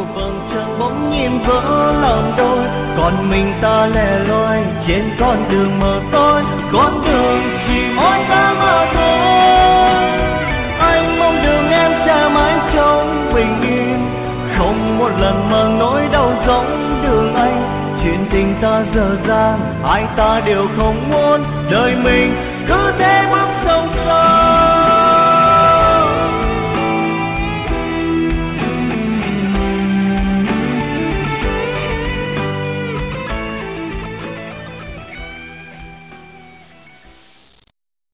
vầng trăng bỗng nhiên vỡ làm đôi, còn mình ta lẻ loi trên con đường mờ tối, con đường chỉ mỗi ta mà thôi. Anh mong đường em sẽ mãi trong bình yên, không một lần mà nỗi đau giống đường anh. Chuyện tình ta dở dang, hai ta đều không muốn đời mình cứ thế bước song song.